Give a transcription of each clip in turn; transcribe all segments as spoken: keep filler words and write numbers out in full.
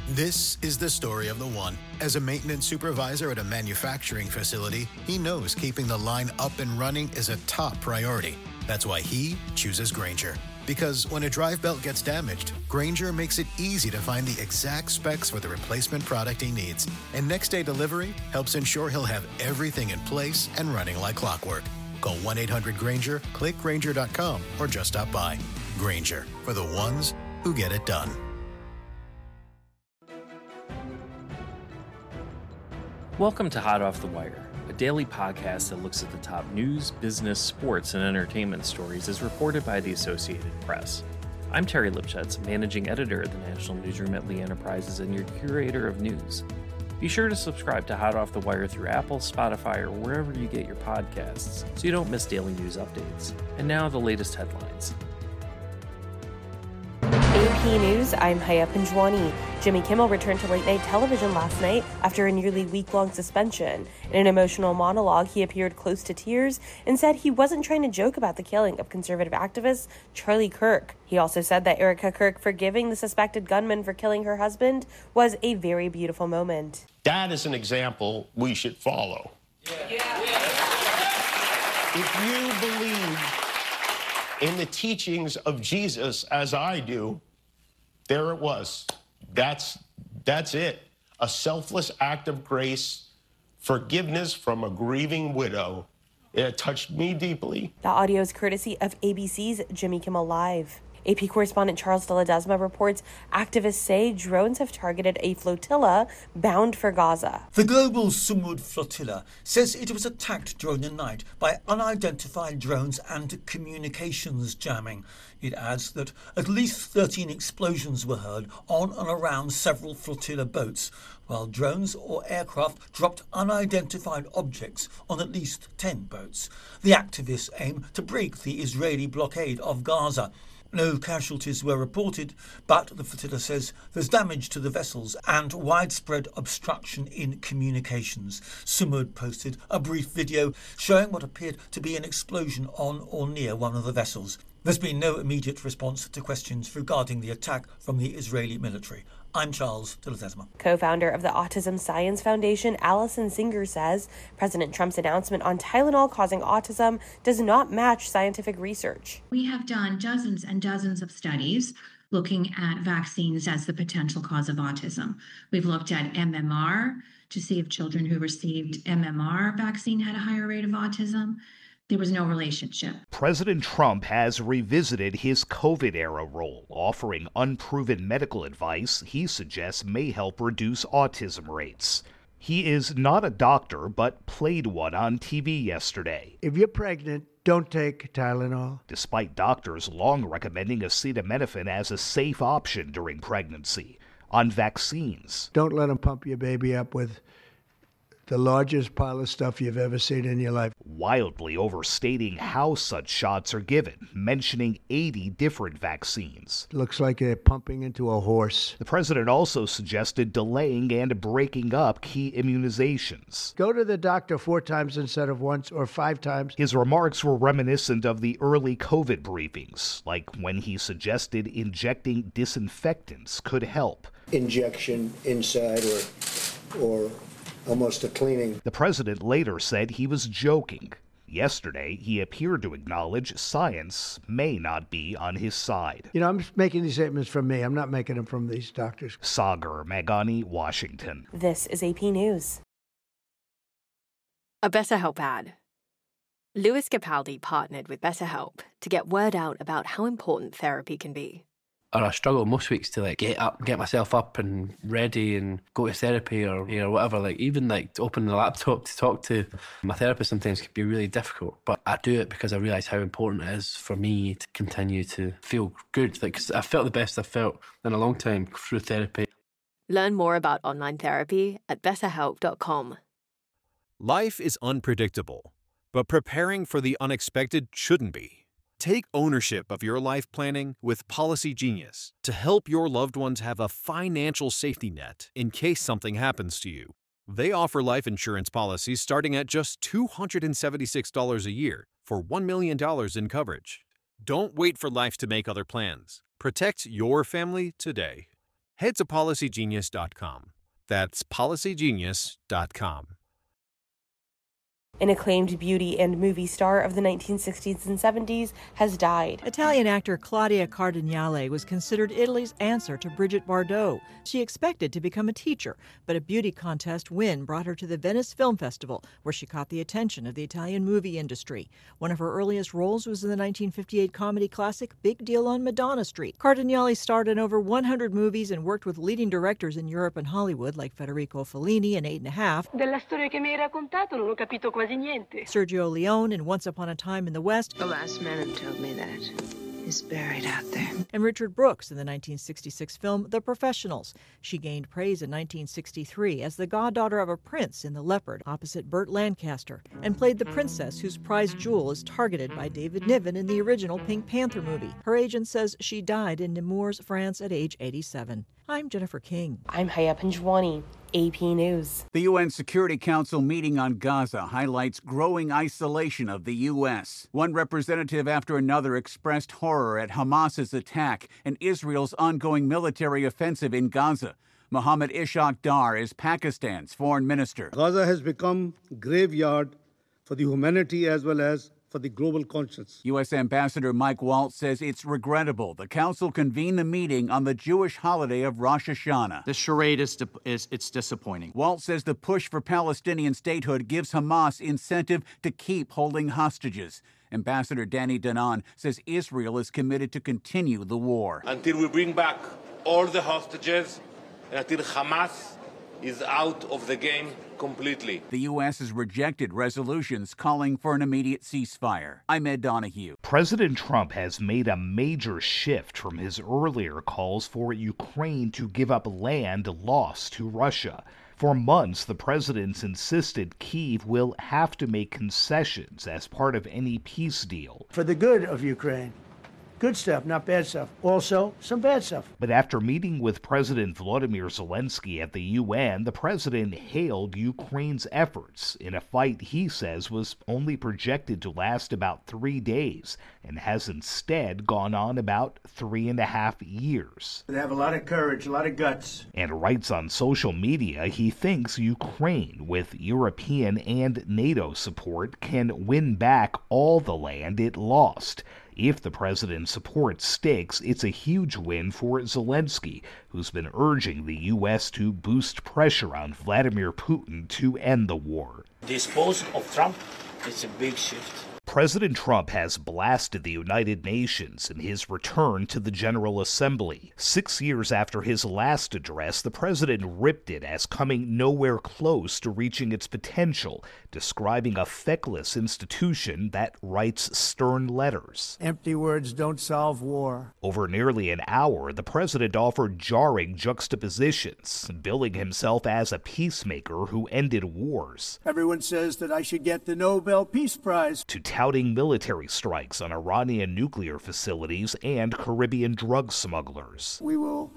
This is the story of the one. As a maintenance supervisor at a manufacturing facility, he knows keeping the line up and running is a top priority. That's why he chooses Grainger. Because when a drive belt gets damaged, Grainger makes it easy to find the exact specs for the replacement product he needs. And next day delivery helps ensure he'll have everything in place and running like clockwork. Call one eight hundred Grainger, click Grainger dot com, or just stop by. Grainger, for the ones who get it done. Welcome to Hot Off the Wire, a daily podcast that looks at the top news, business, sports, and entertainment stories as reported by the Associated Press. I'm Terry Lipschutz, managing editor at the National Newsroom at Lee Enterprises and your curator of news. Be sure to subscribe to Hot Off the Wire through Apple, Spotify, or wherever you get your podcasts so you don't miss daily news updates. And now the latest headlines. A P News, I'm Haya Panjwani. Jimmy Kimmel returned to late-night television last night after a nearly week-long suspension. In an emotional monologue, he appeared close to tears and said he wasn't trying to joke about the killing of conservative activist Charlie Kirk. He also said that Erica Kirk forgiving the suspected gunman for killing her husband was a very beautiful moment. That is an example we should follow. Yeah. Yeah. If you believe in the teachings of Jesus as I do, there it was. That's, that's it. A selfless act of grace, forgiveness from a grieving widow. It touched me deeply. The audio is courtesy of A B C's Jimmy Kimmel Live. A P correspondent Charles de Ledesma reports activists say drones have targeted a flotilla bound for Gaza. The global Sumud flotilla says it was attacked during the night by unidentified drones and communications jamming. It adds that at least thirteen explosions were heard on and around several flotilla boats, while drones or aircraft dropped unidentified objects on at least ten boats. The activists aim to break the Israeli blockade of Gaza. No casualties were reported, but the flotilla says there's damage to the vessels and widespread obstruction in communications. Sumud posted a brief video showing what appeared to be an explosion on or near one of the vessels. There's been no immediate response to questions regarding the attack from the Israeli military. I'm Charles de Ledesma. Co-founder of the Autism Science Foundation, Allison Singer, says President Trump's announcement on Tylenol causing autism does not match scientific research. We have done dozens and dozens of studies looking at vaccines as the potential cause of autism. We've looked at M M R to see if children who received M M R vaccine had a higher rate of autism. There was no relationship. President Trump has revisited his COVID-era role, offering unproven medical advice he suggests may help reduce autism rates. He is not a doctor, but played one on T V yesterday. If you're pregnant, don't take Tylenol. Despite doctors long recommending acetaminophen as a safe option during pregnancy. On vaccines. Don't let them pump your baby up with the largest pile of stuff you've ever seen in your life. Wildly overstating how such shots are given, mentioning eighty different vaccines. Looks like they're pumping into a horse. The president also suggested delaying and breaking up key immunizations. Go to the doctor four times instead of once, or five times. His remarks were reminiscent of the early COVID briefings, like when he suggested injecting disinfectants could help. Injection inside or or almost a cleaning. The president later said he was joking. Yesterday, he appeared to acknowledge science may not be on his side. You know, I'm making these statements from me. I'm not making them from these doctors. Sagar Magani, Washington. This is A P News. A BetterHelp ad. Louis Capaldi partnered with BetterHelp to get word out about how important therapy can be. Or I struggle most weeks to like get up, get myself up and ready and go to therapy or you know whatever. Like even like to open the laptop to talk to my therapist sometimes can be really difficult. But I do it because I realise how important it is for me to continue to feel good. Like 'cause I felt the best I've felt in a long time through therapy. Learn more about online therapy at better help dot com. Life is unpredictable, but preparing for the unexpected shouldn't be. Take ownership of your life planning with Policy Genius to help your loved ones have a financial safety net in case something happens to you. They offer life insurance policies starting at just two hundred seventy-six dollars a year for one million dollars in coverage. Don't wait for life to make other plans. Protect your family today. head to policy genius dot com. That's policy genius dot com. An acclaimed beauty and movie star of the nineteen sixties and seventies has died. Italian actor Claudia Cardinale was considered Italy's answer to Brigitte Bardot. She expected to become a teacher, but a beauty contest win brought her to the Venice Film Festival, where she caught the attention of the Italian movie industry. One of her earliest roles was in the nineteen fifty-eight comedy classic Big Deal on Madonna Street. Cardinale starred in over one hundred movies and worked with leading directors in Europe and Hollywood like Federico Fellini in Eight and a Half. Della storia che mi hai raccontato non ho capito quasi niente. Sergio Leone in Once Upon a Time in the West. The last man who told me that is buried out there. And Richard Brooks in the nineteen sixty-six film The Professionals. She gained praise in nineteen sixty-three as the goddaughter of a prince in The Leopard opposite Burt Lancaster, and played the princess whose prized jewel is targeted by David Niven in the original Pink Panther movie. Her agent says she died in Nemours, France at age eighty-seven. I'm Jennifer King. I'm Haya Panjwani, A P News. The U N Security Council meeting on Gaza highlights growing isolation of the U S. One representative after another expressed horror at Hamas's attack and Israel's ongoing military offensive in Gaza. Mohammed Ishaq Dar is Pakistan's foreign minister. Gaza has become a graveyard for the humanity as well as for the global conscience. U S Ambassador Mike Waltz says it's regrettable the council convened a meeting on the Jewish holiday of Rosh Hashanah. The charade is, is it's disappointing. Waltz says the push for Palestinian statehood gives Hamas incentive to keep holding hostages. Ambassador Danny Danon says Israel is committed to continue the war. Until we bring back all the hostages, and until Hamas is out of the game completely. The U S has rejected resolutions calling for an immediate ceasefire. I'm Ed Donahue. President Trump has made a major shift from his earlier calls for Ukraine to give up land lost to Russia. For months, the president's insisted Kyiv will have to make concessions as part of any peace deal. For the good of Ukraine. Good stuff, not bad stuff. Also, some bad stuff. But after meeting with President Volodymyr Zelensky at the U N, the president hailed Ukraine's efforts in a fight he says was only projected to last about three days and has instead gone on about three and a half years. They have a lot of courage, a lot of guts. And writes on social media he thinks Ukraine, with European and NATO support, can win back all the land it lost. If the president's support sticks, it's a huge win for Zelensky, who's been urging the U S to boost pressure on Vladimir Putin to end the war. Dispose of Trump is a big shift. President Trump has blasted the United Nations in his return to the General Assembly. Six years after his last address, the president ripped it as coming nowhere close to reaching its potential, describing a feckless institution that writes stern letters. Empty words don't solve war. Over nearly an hour, the president offered jarring juxtapositions, billing himself as a peacemaker who ended wars. Everyone says that I should get the Nobel Peace Prize. To touting military strikes on Iranian nuclear facilities and Caribbean drug smugglers. We will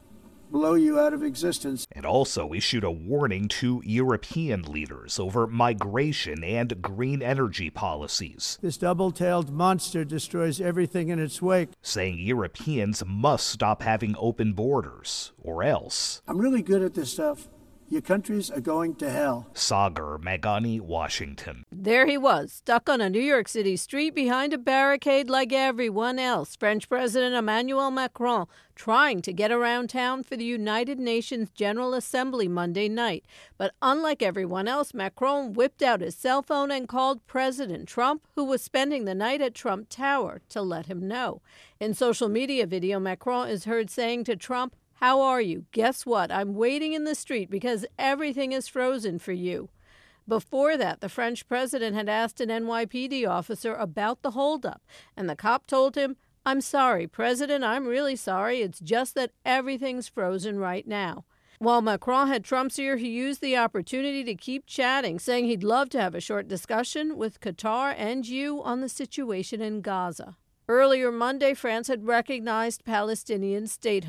blow you out of existence. And also issued a warning to European leaders over migration and green energy policies. This double-tailed monster destroys everything in its wake. Saying Europeans must stop having open borders, or else. I'm really good at this stuff. Your countries are going to hell. Sagar Magani, Washington. There he was, stuck on a New York City street behind a barricade like everyone else. French President Emmanuel Macron trying to get around town for the United Nations General Assembly Monday night. But unlike everyone else, Macron whipped out his cell phone and called President Trump, who was spending the night at Trump Tower, to let him know. In social media video, Macron is heard saying to Trump, "How are you? Guess what? I'm waiting in the street because everything is frozen for you." Before that, the French president had asked an N Y P D officer about the holdup, and the cop told him, "I'm sorry, President, I'm really sorry. It's just that everything's frozen right now." While Macron had Trump's ear, he used the opportunity to keep chatting, saying he'd love to have a short discussion with Qatar and you on the situation in Gaza. Earlier Monday, France had recognized Palestinian statehood.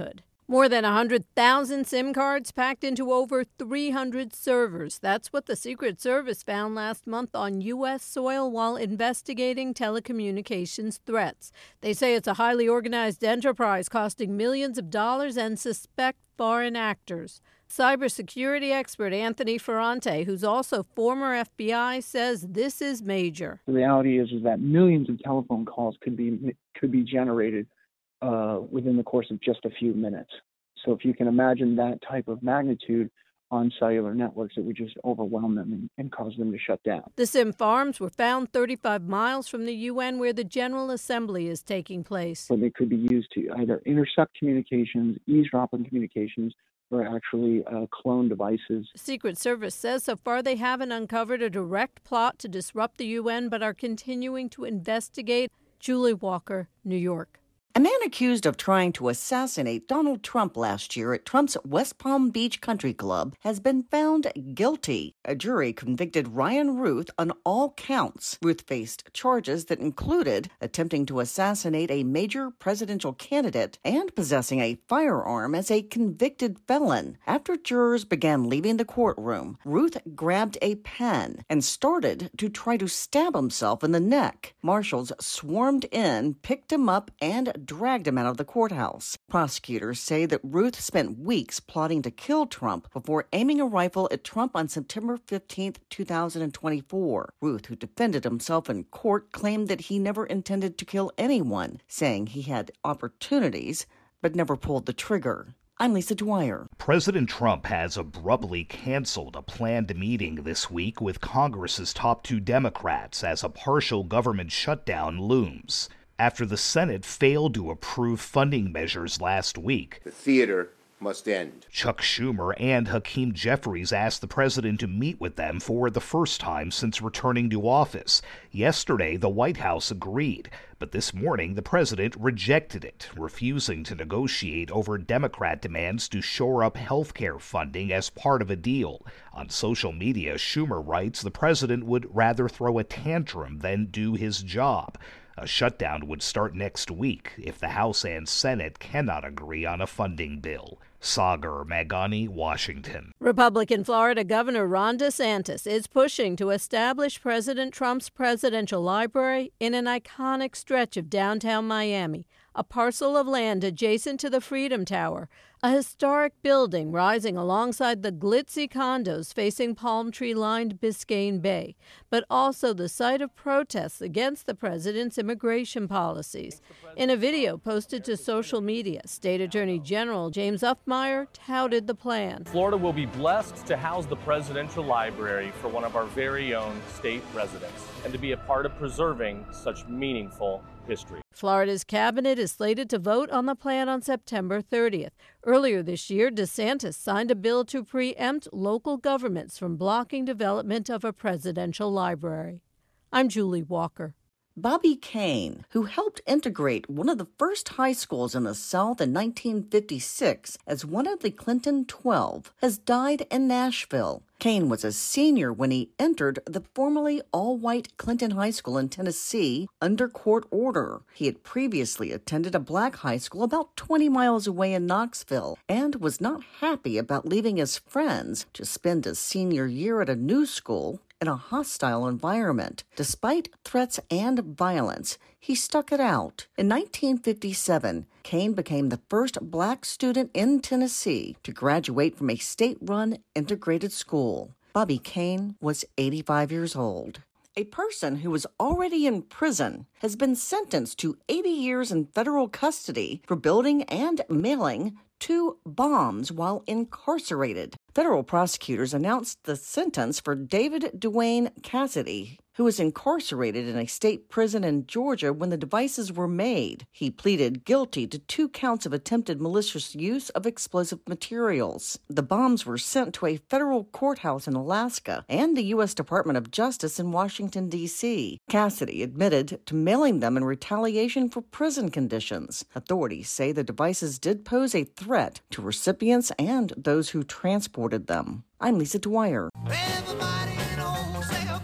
More than one hundred thousand SIM cards packed into over three hundred servers. That's what the Secret Service found last month on U S soil while investigating telecommunications threats. They say it's a highly organized enterprise costing millions of dollars and suspect foreign actors. Cybersecurity expert Anthony Ferrante, who's also former F B I, says this is major. The reality is, is that millions of telephone calls could be could be generated uh, within the course of just a few minutes. So if you can imagine that type of magnitude on cellular networks, it would just overwhelm them and, and cause them to shut down. The SIM farms were found thirty-five miles from the U N where the General Assembly is taking place. So they could be used to either intercept communications, eavesdrop on communications, or actually uh, clone devices. Secret Service says so far they haven't uncovered a direct plot to disrupt the U N, but are continuing to investigate. Julie Walker, New York. A man accused of trying to assassinate Donald Trump last year at Trump's West Palm Beach Country Club has been found guilty. A jury convicted Ryan Ruth on all counts. Ruth faced charges that included attempting to assassinate a major presidential candidate and possessing a firearm as a convicted felon. After jurors began leaving the courtroom, Ruth grabbed a pen and started to try to stab himself in the neck. Marshals swarmed in, picked him up, and dragged him out of the courthouse. Prosecutors say that Ruth spent weeks plotting to kill Trump before aiming a rifle at Trump on September fifteenth, two thousand twenty-four. Ruth, who defended himself in court, claimed that he never intended to kill anyone, saying he had opportunities but never pulled the trigger. I'm Lisa Dwyer. President Trump has abruptly canceled a planned meeting this week with Congress's top two Democrats as a partial government shutdown looms. After the Senate failed to approve funding measures last week, the theater must end. Chuck Schumer and Hakeem Jeffries asked the president to meet with them for the first time since returning to office. Yesterday, the White House agreed, but this morning the president rejected it, refusing to negotiate over Democrat demands to shore up health care funding as part of a deal. On social media, Schumer writes the president would rather throw a tantrum than do his job. A shutdown would start next week if the House and Senate cannot agree on a funding bill. Sagar Magani, Washington. Republican Florida Governor Ron DeSantis is pushing to establish President Trump's presidential library in an iconic stretch of downtown Miami, a parcel of land adjacent to the Freedom Tower, a historic building rising alongside the glitzy condos facing palm tree-lined Biscayne Bay, but also the site of protests against the president's immigration policies. In a video posted to social media, State Attorney General James Uffmeyer touted the plan. Florida will be blessed to house the presidential library for one of our very own state residents and to be a part of preserving such meaningful history. Florida's cabinet is slated to vote on the plan on September thirtieth. Earlier this year, DeSantis signed a bill to preempt local governments from blocking development of a presidential library. I'm Julie Walker. Bobby Kane, who helped integrate one of the first high schools in the South in nineteen fifty-six as one of the Clinton twelve, has died in Nashville. Kane was a senior when he entered the formerly all-white Clinton High School in Tennessee under court order. He had previously attended a black high school about twenty miles away in Knoxville and was not happy about leaving his friends to spend his senior year at a new school in a hostile environment. Despite threats and violence, he stuck it out. In nineteen fifty-seven, Kane became the first black student in Tennessee to graduate from a state-run integrated school. Bobby Kane was eighty-five years old. A person who was already in prison has been sentenced to eighty years in federal custody for building and mailing two bombs while incarcerated. Federal prosecutors announced the sentence for David Duane Cassidy, who was incarcerated in a state prison in Georgia when the devices were made. He pleaded guilty to two counts of attempted malicious use of explosive materials. The bombs were sent to a federal courthouse in Alaska and the U S Department of Justice in Washington, D C Cassidy admitted to mailing them in retaliation for prison conditions. Authorities say the devices did pose a threat to recipients and those who transported them. I'm Lisa Dwyer.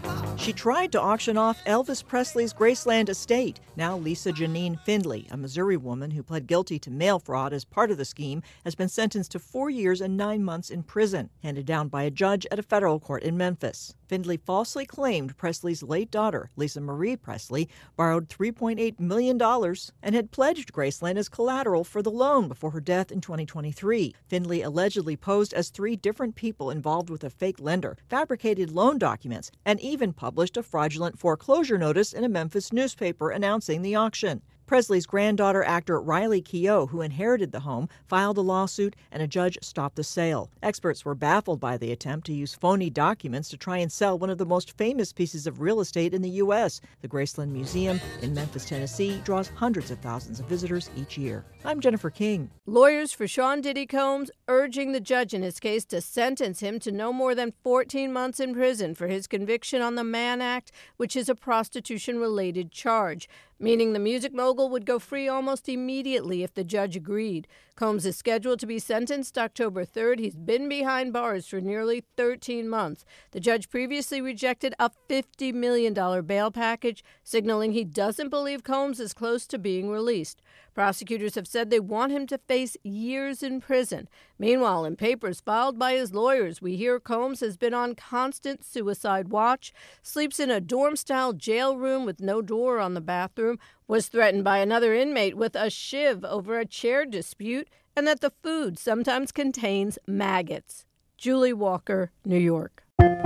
She tried to auction off Elvis Presley's Graceland estate. Now Lisa Janine Findley, a Missouri woman who pled guilty to mail fraud as part of the scheme, has been sentenced to four years and nine months in prison, handed down by a judge at a federal court in Memphis. Findley falsely claimed Presley's late daughter, Lisa Marie Presley, borrowed three point eight million dollars and had pledged Graceland as collateral for the loan before her death in twenty twenty-three. Findley allegedly posed as three different people involved with a fake lender, fabricated loan documents, and even published a fraudulent foreclosure notice in a Memphis newspaper announcing the auction. Presley's granddaughter, actor Riley Keough, who inherited the home, filed a lawsuit and a judge stopped the sale. Experts were baffled by the attempt to use phony documents to try and sell one of the most famous pieces of real estate in the U S. The Graceland Museum in Memphis, Tennessee, draws hundreds of thousands of visitors each year. I'm Jennifer King. Lawyers for Sean Diddy Combs urging the judge in his case to sentence him to no more than fourteen months in prison for his conviction on the Mann Act, which is a prostitution-related charge, meaning the music mogul would go free almost immediately if the judge agreed. Combs is scheduled to be sentenced October third. He's been behind bars for nearly thirteen months. The judge previously rejected a fifty million dollars bail package, signaling he doesn't believe Combs is close to being released. Prosecutors have said they want him to face years in prison. Meanwhile, in papers filed by his lawyers, we hear Combs has been on constant suicide watch, sleeps in a dorm-style jail room with no door on the bathroom, was threatened by another inmate with a shiv over a chair dispute, and that the food sometimes contains maggots. Julie Walker, New York.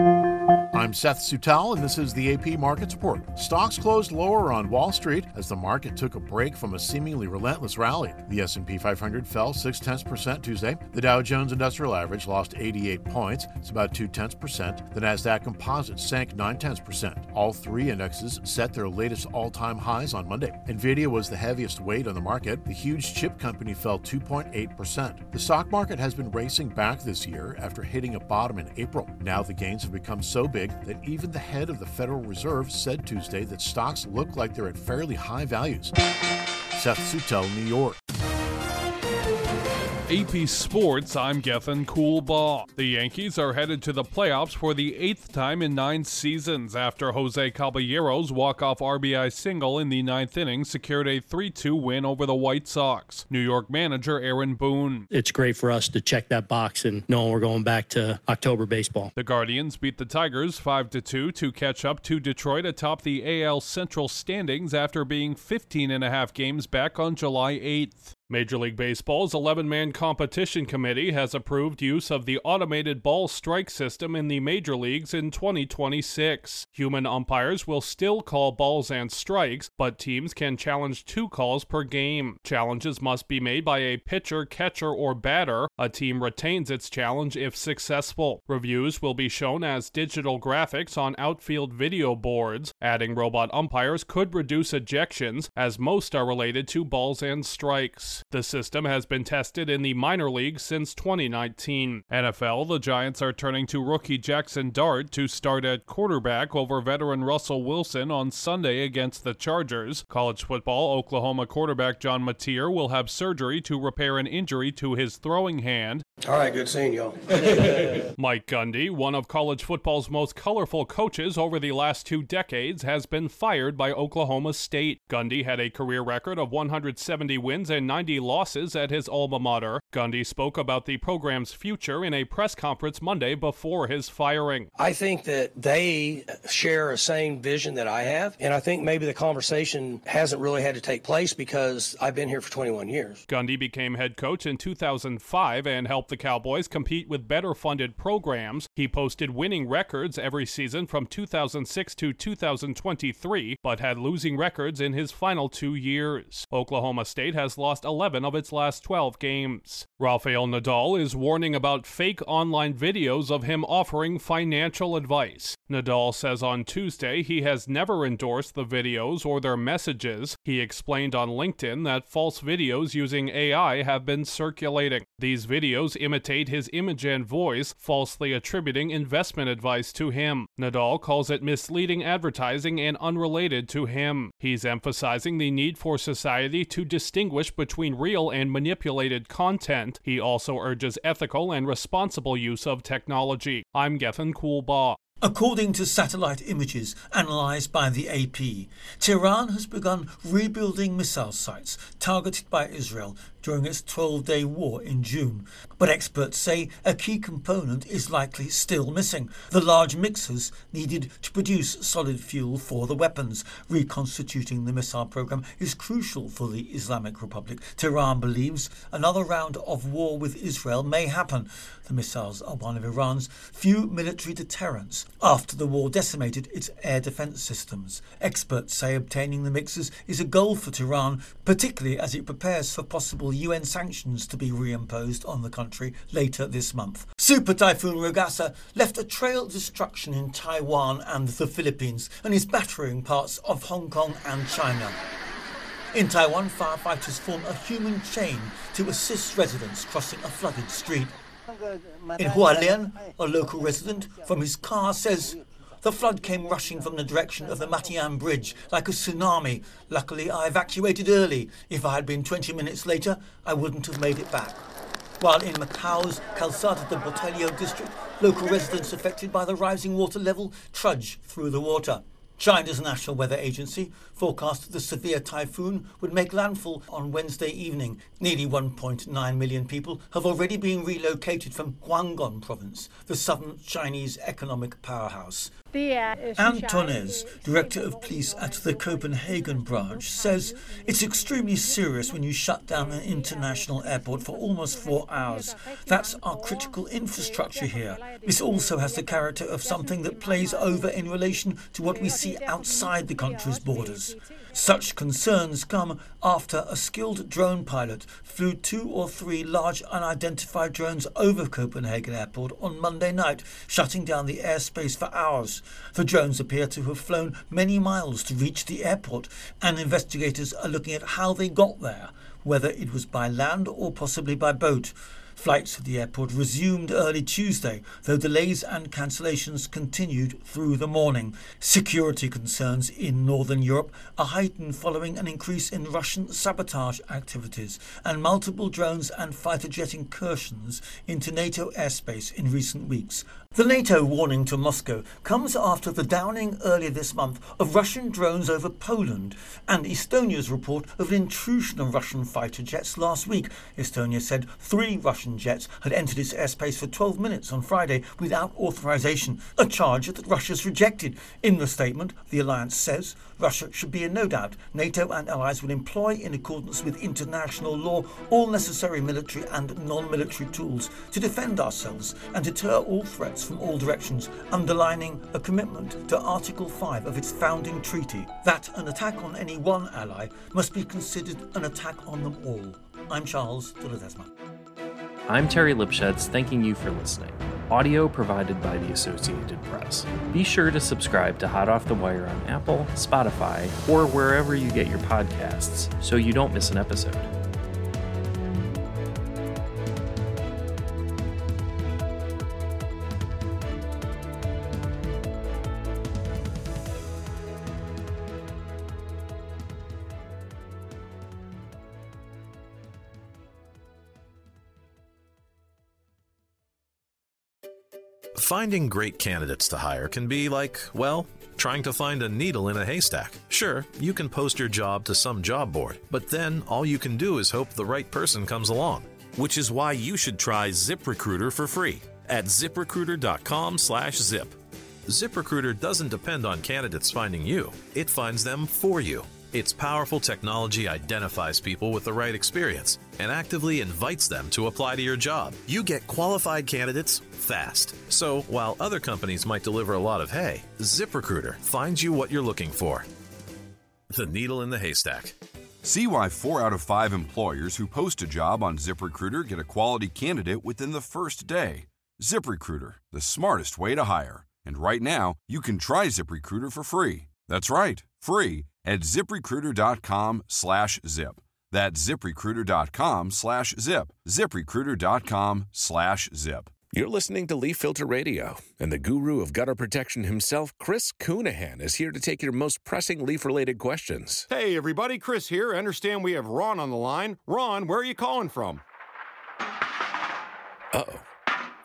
I'm Seth Sutal, and this is the A P Markets Report. Stocks closed lower on Wall Street as the market took a break from a seemingly relentless rally. The S and P five hundred fell six tenths percent Tuesday. The Dow Jones Industrial Average lost eighty-eight points. It's about two tenths percent. The Nasdaq Composite sank nine tenths percent. All three indexes set their latest all-time highs on Monday. Nvidia was the heaviest weight on the market. The huge chip company fell two point eight percent. The stock market has been racing back this year after hitting a bottom in April. Now the gains have become so big that even the head of the Federal Reserve said Tuesday that stocks look like they're at fairly high values. Seth Sutel, New York. A P Sports, I'm Gethin Coolbaugh. The Yankees are headed to the playoffs for the eighth time in nine seasons after Jose Caballero's walk-off R B I single in the ninth inning secured a three two win over the White Sox. New York manager Aaron Boone. It's great for us to check that box and know we're going back to October baseball. The Guardians beat the Tigers five to two to catch up to Detroit atop the A L Central standings after being fifteen and a half games back on July eighth. Major League Baseball's eleven-man competition committee has approved use of the automated ball strike system in the major leagues in twenty twenty-six. Human umpires will still call balls and strikes, but teams can challenge two calls per game. Challenges must be made by a pitcher, catcher, or batter. A team retains its challenge if successful. Reviews will be shown as digital graphics on outfield video boards. Adding robot umpires could reduce ejections, as most are related to balls and strikes. The system has been tested in the minor leagues since twenty nineteen. N F L, the Giants are turning to rookie Jackson Dart to start at quarterback over veteran Russell Wilson on Sunday against the Chargers. College football, Oklahoma quarterback John Mateer will have surgery to repair an injury to his throwing hand. All right, good seeing y'all. Mike Gundy, one of college football's most colorful coaches over the last two decades, has been fired by Oklahoma State. Gundy had a career record of one hundred seventy wins and ninety losses at his alma mater. Gundy spoke about the program's future in a press conference Monday before his firing. I think that they share a same vision that I have, and I think maybe the conversation hasn't really had to take place because I've been here for twenty-one years. Gundy became head coach in two thousand five and helped the Cowboys compete with better-funded programs. He posted winning records every season from two thousand six to two thousand twenty-three, but had losing records in his final two years. Oklahoma State has lost eleven of its last twelve games. Rafael Nadal is warning about fake online videos of him offering financial advice. Nadal says on Tuesday he has never endorsed the videos or their messages. He explained on LinkedIn that false videos using A I have been circulating. These videos imitate his image and voice, falsely attributing investment advice to him. Nadal calls it misleading advertising and unrelated to him. He's emphasizing the need for society to distinguish between real and manipulated content. He also urges ethical and responsible use of technology. I'm Gethin Coolbaugh. According to satellite images analysed by the A P, Tehran has begun rebuilding missile sites targeted by Israel during its twelve-day war in June. But experts say a key component is likely still missing: the large mixers needed to produce solid fuel for the weapons. Reconstituting the missile program is crucial for the Islamic Republic. Tehran believes another round of war with Israel may happen. The missiles are one of Iran's few military deterrents after the war decimated its air defence systems. Experts say obtaining the mixers is a goal for Tehran, particularly as it prepares for possible U N sanctions to be reimposed on the country later this month. Super Typhoon Rogasa left a trail of destruction in Taiwan and the Philippines and is battering parts of Hong Kong and China. In Taiwan, firefighters form a human chain to assist residents crossing a flooded street. In Hualien, a local resident from his car says, "The flood came rushing from the direction of the Matian Bridge like a tsunami. Luckily, I evacuated early. If I had been twenty minutes later, I wouldn't have made it back." While in Macau's Calzada de Botelho district, local residents affected by the rising water level trudge through the water. China's National Weather Agency forecast the severe typhoon would make landfall on Wednesday evening. Nearly one point nine million people have already been relocated from Guangdong province, the southern Chinese economic powerhouse. Antones, director of police at the Copenhagen branch, says it's extremely serious when you shut down an international airport for almost four hours. That's our critical infrastructure here. This also has the character of something that plays over in relation to what we see outside the country's borders. Such concerns come after a skilled drone pilot flew two or three large unidentified drones over Copenhagen Airport on Monday night, shutting down the airspace for hours. The drones appear to have flown many miles to reach the airport, and investigators are looking at how they got there, whether it was by land or possibly by boat. Flights to the airport resumed early Tuesday, though delays and cancellations continued through the morning. Security concerns in northern Europe are heightened following an increase in Russian sabotage activities and multiple drones and fighter jet incursions into NATO airspace in recent weeks. The NATO warning to Moscow comes after the downing earlier this month of Russian drones over Poland and Estonia's report of an intrusion of Russian fighter jets last week. Estonia said three Russian jets had entered its airspace for twelve minutes on Friday without authorization, a charge that Russia's rejected. In the statement, the alliance says Russia should be in no doubt. NATO and allies will employ, in accordance with international law, all necessary military and non-military tools to defend ourselves and deter all threats from all directions, underlining a commitment to Article five of its founding treaty, that an attack on any one ally must be considered an attack on them all. I'm Charles de Ledesma. I'm Terry Lipschutz, thanking you for listening. Audio provided by the Associated Press. Be sure to subscribe to Hot Off the Wire on Apple, Spotify, or wherever you get your podcasts so you don't miss an episode. Finding great candidates to hire can be like, well, trying to find a needle in a haystack. Sure, you can post your job to some job board, but then all you can do is hope the right person comes along. Which is why you should try ZipRecruiter for free at ZipRecruiter.com slash zip. ZipRecruiter doesn't depend on candidates finding you. It finds them for you. Its powerful technology identifies people with the right experience and actively invites them to apply to your job. You get qualified candidates fast. So while other companies might deliver a lot of hay, ZipRecruiter finds you what you're looking for. The needle in the haystack. See why four out of five employers who post a job on ZipRecruiter get a quality candidate within the first day. ZipRecruiter, the smartest way to hire. And right now, you can try ZipRecruiter for free. That's right, free at ZipRecruiter.com slash zip. That's ZipRecruiter.com slash zip. ZipRecruiter.com slash zip. You're listening to Leaf Filter Radio, and the guru of gutter protection himself, Chris Coonahan, is here to take your most pressing leaf-related questions. Hey, everybody, Chris here. I understand we have Ron on the line. Ron, where are you calling from? Uh-oh.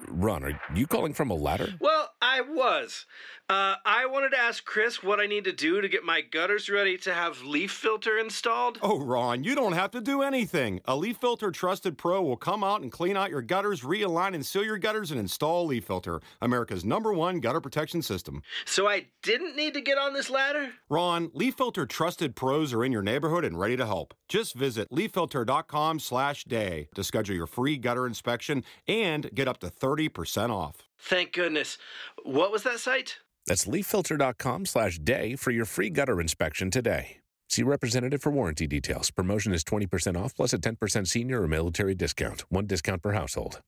Ron, are you calling from a ladder? Well, I was. Uh, I wanted to ask Chris what I need to do to get my gutters ready to have leaf filter installed. Oh, Ron, you don't have to do anything. A Leaf Filter Trusted Pro will come out and clean out your gutters, realign and seal your gutters, and install Leaf Filter, America's number one gutter protection system. So I didn't need to get on this ladder? Ron, Leaf Filter Trusted Pros are in your neighborhood and ready to help. Just visit leaf filter dot com slash day to schedule your free gutter inspection and get up to thirty percent off. Thank goodness. What was that site? That's leaf filter dot com slash day for your free gutter inspection today. See representative for warranty details. Promotion is twenty percent off plus a ten percent senior or military discount. One discount per household.